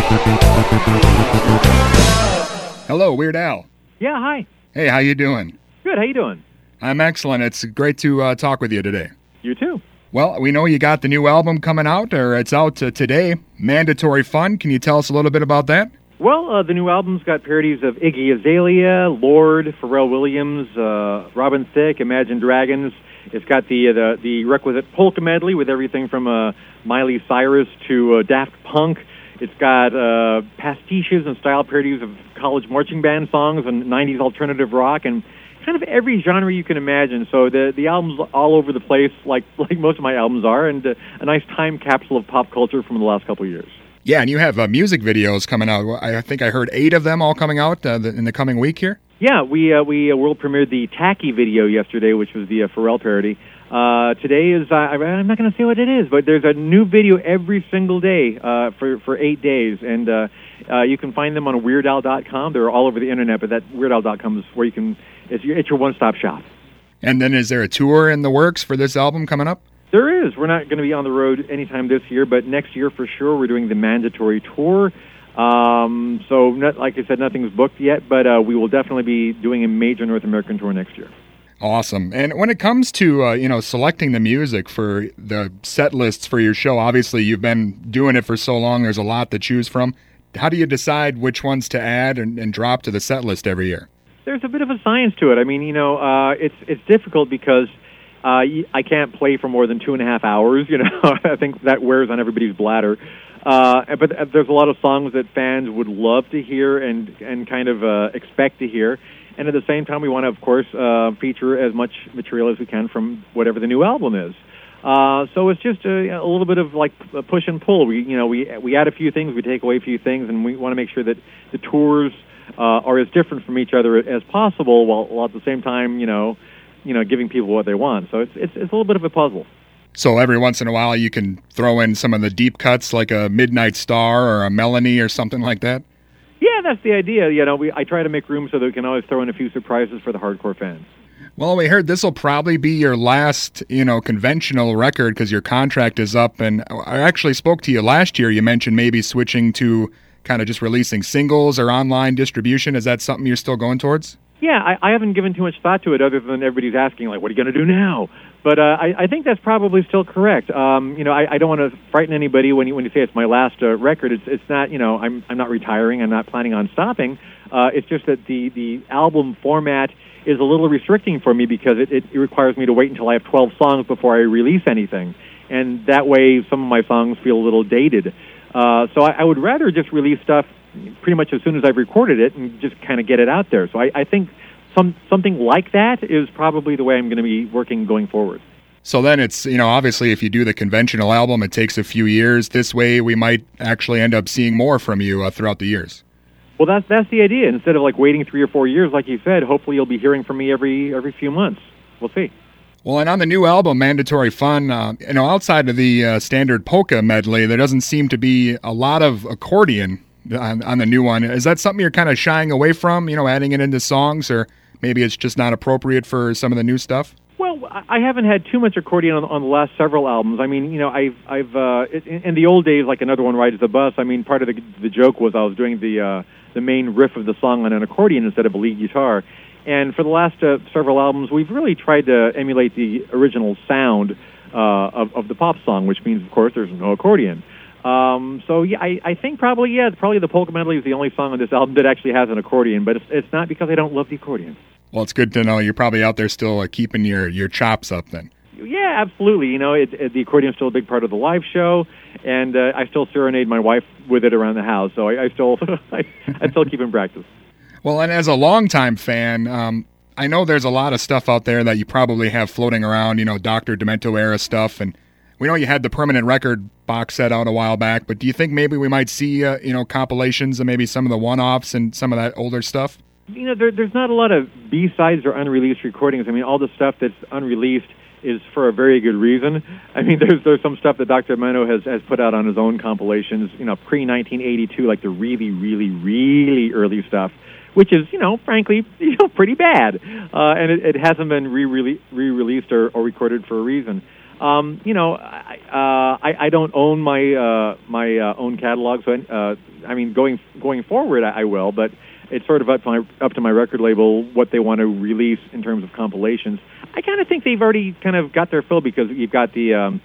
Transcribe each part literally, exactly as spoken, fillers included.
Hello, Weird Al. Yeah, hi. Hey, how you doing? Good, how you doing? I'm excellent. It's great to uh, talk with you today. You too. Well, we know you got the new album coming out, or it's out uh, today, Mandatory Fun. Can you tell us a little bit about that? Well, uh, the new album's got parodies of Iggy Azalea, Lorde, Pharrell Williams, uh, Robin Thicke, Imagine Dragons. It's got the uh, the, the requisite polka medley with everything from uh, Miley Cyrus to uh, Daft Punk. It's got uh, pastiches and style parodies of college marching band songs and nineties alternative rock and kind of every genre you can imagine. So the the album's all over the place, like like most of my albums are, and uh, a nice time capsule of pop culture from the last couple of years. Yeah, and you have uh, music videos coming out. I think I heard eight of them all coming out uh, the, in the coming week here. Yeah, we uh, we uh, world premiered the Tacky video yesterday, which was the uh, Pharrell parody. Uh, today is, uh, I'm not going to say what it is, but there's a new video every single day uh, for, for eight days, and uh, uh, you can find them on Weird Al dot com. They're all over the internet, but that Weird Al dot com is where you can, it's your, it's your one-stop shop. And then is there a tour in the works for this album coming up? There is. We're not going to be on the road anytime this year, but next year for sure we're doing the Mandatory Tour. Um, so, not, like I said, nothing's booked yet, but uh, we will definitely be doing a major North American tour next year. Awesome. And when it comes to, uh, you know, selecting the music for the set lists for your show, obviously you've been doing it for so long, there's a lot to choose from. How do you decide which ones to add and, and drop to the set list every year? There's a bit of a science to it. I mean, you know, uh, it's it's difficult because uh, I can't play for more than two and a half hours, you know. I think that wears on everybody's bladder. Uh, but there's a lot of songs that fans would love to hear and, and kind of uh, expect to hear. And at the same time, we want to, of course, uh, feature as much material as we can from whatever the new album is. Uh, so it's just a, a little bit of like a push and pull. We, you know, we we add a few things, we take away a few things, and we want to make sure that the tours uh, are as different from each other as possible, while, while at the same time, you know, you know, giving people what they want. So it's it's, it's a little bit of a puzzle. So every once in a while, you can throw in some of the deep cuts, like a Midnight Star or a Melanie or something like that. Yeah, that's the idea. You know, we I try to make room so that we can always throw in a few surprises for the hardcore fans. Well, we heard this will probably be your last, you know, conventional record because your contract is up. And I actually spoke to you last year. You mentioned maybe switching to kind of just releasing singles or online distribution. Is that something you're still going towards? Yeah, I, I haven't given too much thought to it other than everybody's asking, like, what are you going to do now? But uh, I, I think that's probably still correct. Um, you know, I, I don't want to frighten anybody when you when you say it's my last uh, record. It's it's not. You know, I'm I'm not retiring. I'm not planning on stopping. Uh, it's just that the the album format is a little restricting for me because it, it, it requires me to wait until I have twelve songs before I release anything, and that way some of my songs feel a little dated. Uh, so I, I would rather just release stuff pretty much as soon as I've recorded it and just kind of get it out there. So I, I think. Some something like that is probably the way I'm going to be working going forward. So then it's, you know, obviously if you do the conventional album, it takes a few years. This way we might actually end up seeing more from you uh, throughout the years. Well, that's that's the idea. Instead of like waiting three or four years, like you said, hopefully you'll be hearing from me every every few months. We'll see. Well, and on the new album, Mandatory Fun, uh, you know, outside of the uh, standard polka medley, there doesn't seem to be a lot of accordion on, on the new one. Is that something you're kind of shying away from, you know, adding it into songs, or maybe it's just not appropriate for some of the new stuff? Well, I haven't had too much accordion on, on the last several albums. I mean, you know, I've, I've uh, in, in the old days, like Another One Rides the Bus, I mean, part of the, the joke was I was doing the uh, the main riff of the song on an accordion instead of a lead guitar. And for the last uh, several albums, we've really tried to emulate the original sound uh, of, of the pop song, which means, of course, there's no accordion. Um, so yeah, I, I think probably yeah, probably the polka medley is the only song on this album that actually has an accordion, but it's, it's not because I don't love the accordion. Well, it's good to know you're probably out there still uh, keeping your, your chops up then. Yeah, absolutely. You know, it, it, the accordion is still a big part of the live show, and uh, I still serenade my wife with it around the house. So I, I still I, I still keep in practice. Well, and as a longtime fan, um, I know there's a lot of stuff out there that you probably have floating around. You know, Doctor Demento era stuff, and we know you had the permanent record box set out a while back, but do you think maybe we might see, uh, you know, compilations and maybe some of the one-offs and some of that older stuff? You know, there, there's not a lot of B-sides or unreleased recordings. I mean, all the stuff that's unreleased is for a very good reason. I mean, there's there's some stuff that Doctor Demento has, has put out on his own compilations, you know, pre nineteen eighty-two, like the really, really, really early stuff, which is, you know, frankly, you know, pretty bad. Uh, and it, it hasn't been re-rele- re-released or, or recorded for a reason. Um, you know, I, uh, I I don't own my uh, my uh, own catalog, so uh, I mean, going going forward, I, I will. But it's sort of up to my up to my record label what they want to release in terms of compilations. I kind of think they've already kind of got their fill because you've got the um,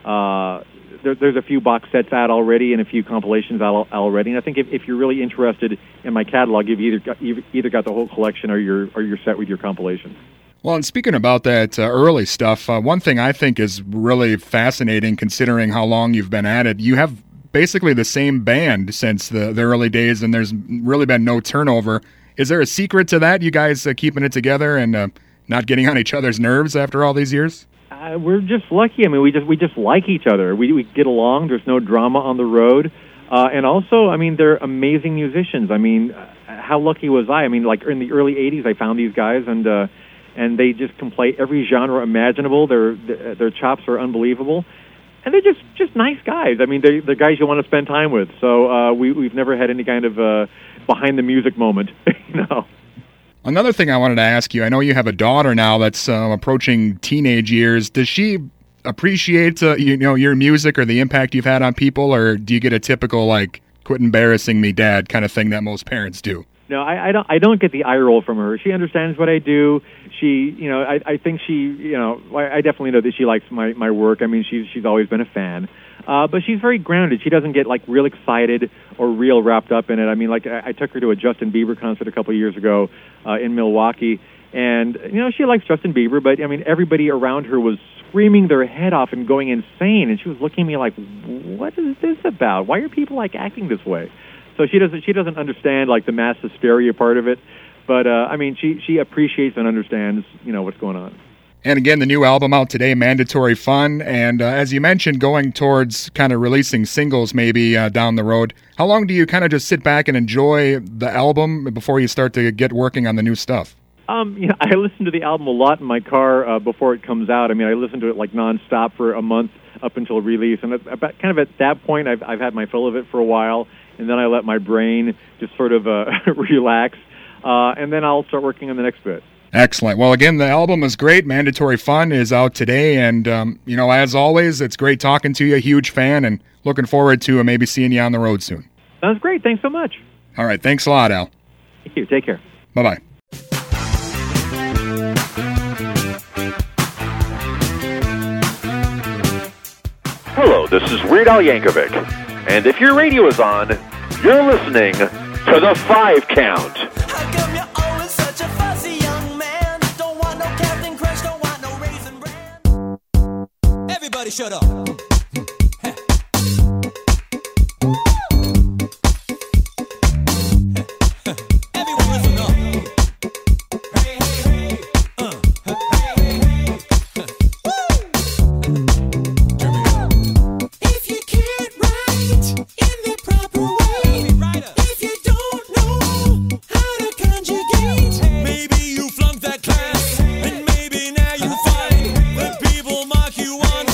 uh, there, there's a few box sets out already and a few compilations out already. And I think if, if you're really interested in my catalog, you've either got, you've either got the whole collection or you're or you're set with your compilation. Well, and speaking about that uh, early stuff, uh, one thing I think is really fascinating considering how long you've been at it, you have basically the same band since the, the early days, and there's really been no turnover. Is there a secret to that, you guys uh, keeping it together and uh, not getting on each other's nerves after all these years? Uh, we're just lucky. I mean, we just we just like each other. We we get along. There's no drama on the road. Uh, and also, I mean, they're amazing musicians. I mean, uh, how lucky was I? I mean, like in the early eighties, I found these guys, and uh, and they just can play every genre imaginable. Their their chops are unbelievable, and they're just, just nice guys. I mean, they're, they're guys you want to spend time with. So uh, we we've never had any kind of uh, behind the music moment, you know. Another thing I wanted to ask you, I know you have a daughter now that's uh, approaching teenage years. Does she appreciate uh, you know your music or the impact you've had on people, or do you get a typical like "quit embarrassing me, Dad" kind of thing that most parents do? No, I, I don't. I don't get the eye roll from her. She understands what I do. She, you know, I, I think she, you know, I, I definitely know that she likes my, my work. I mean, she's she's always been a fan, uh, but she's very grounded. She doesn't get like real excited or real wrapped up in it. I mean, like I, I took her to a Justin Bieber concert a couple of years ago uh, in Milwaukee, and you know, she likes Justin Bieber, but I mean, everybody around her was screaming their head off and going insane, and she was looking at me like, "What is this about? Why are people like acting this way?" So she doesn't she doesn't understand like the mass hysteria part of it, but uh, I mean she she appreciates and understands you know what's going on. And again, the new album out today, Mandatory Fun, and uh, as you mentioned, going towards kind of releasing singles maybe uh, down the road. How long do you kind of just sit back and enjoy the album before you start to get working on the new stuff? Um, you know, I listen to the album a lot in my car uh, before it comes out. I mean, I listen to it like nonstop for a month up until release, and about, kind of at that point, I've I've had my fill of it for a while. And then I let my brain just sort of uh, relax, uh, and then I'll start working on the next bit. Excellent. Well, again, the album is great. Mandatory Fun is out today, and, um, you know, as always, it's great talking to you, a huge fan, and looking forward to uh, maybe seeing you on the road soon. Sounds great. Thanks so much. All right. Thanks a lot, Al. Thank you. Take care. Bye-bye. Hello, this is Weird Al Yankovic. And if your radio is on, you're listening to The Five Count. How come you're always such a fussy young man? Don't want no Captain Crunch, don't want no Raisin Bran. Everybody shut up. Everyone listen up. Hey, hey, hey. Uh, hey, hey, hey. Woo! Turn me up. If you can't write in the proper way, if you don't know how to conjugate, maybe you flunked that class, and maybe now you find that people mock you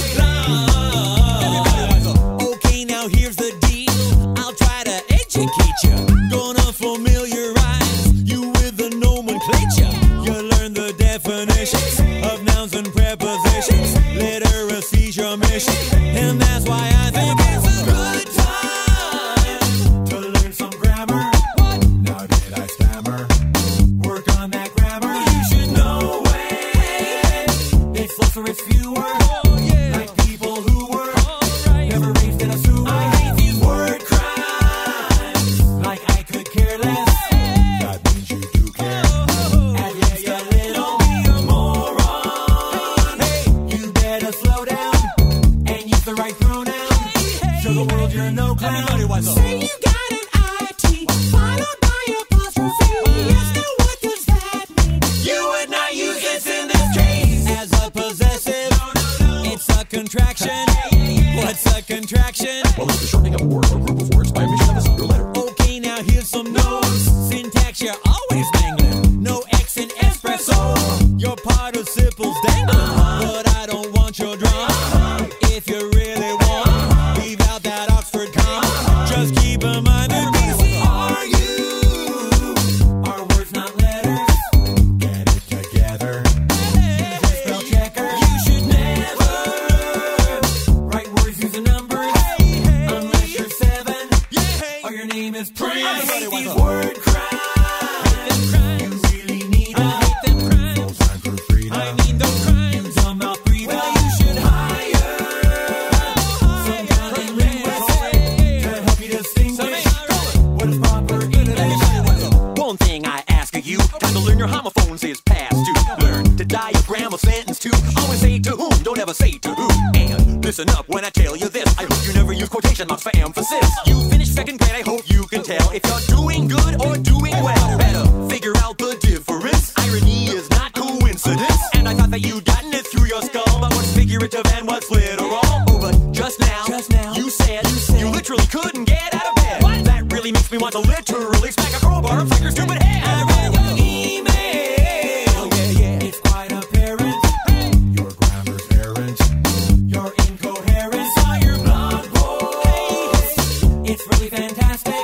online. Okay, now here's the deal. I'll try to educate you. Gonna familiarize you with the nomenclature. You learn the definitions of nouns and prepositions. Literacy's your mission, and that's why I think it's a good time to learn some grammar. What? Now did I stammer? Work on that grammar. You should know it. It's less or it's fewer. Oh, yeah. Like people who were right. Never raised in a sewer. I hate these word crimes. Like I could care less. Hey. That means you do care. Oh, At least yeah, yeah. a little. Be a moron. Hey, you better slow down and use the right pronoun. Hey, hey, Show the world you're no clown. Everybody, what's up? Say you got an I T followed by apostrophe. Yes, now what does that mean? You would not use this in this case as a possessive. No, no, no. It's a contraction. What's a contraction? Well, it's the shortening of a word or group of words by omission of a single letter. Okay, now here's some notes. Syntax, you're always mangling. No X in espresso. Your participles dangling. But I don't want your drama. If you really want, leave out that Oxford comma. Just keep in mind that B C are you. Are words not letters? Get it together. Use a spell checker. You should never your name is Prince. I hate these word crimes. You really need I hate them crimes. Time for freedom. I need those crimes. You dumb mouth breather. Well, you should hire some kind of linguist to help you distinguish what is proper English. One thing I ask of you, time to learn your homophones is past due. Learn to diagram a sentence too. Always say to whom, don't ever say to who. And listen up when I tell you this. I hope you never use quotation marks for emphasis. You finished second grade, I hope you can tell if you're doing good or doing well. Better figure out the difference. Irony is not coincidence. And I thought that you'd gotten it through your skull, but what's figurative and what's literal? Oh, but just now, just now you said you, said, you literally couldn't get out of bed. What? That really makes me want to literally smack a crowbar upside your stupid head. I read your email. Oh, yeah, yeah. It's quite apparent. Your grammar's errant. You're incoherent. Saw your blog post. It's really fantastic.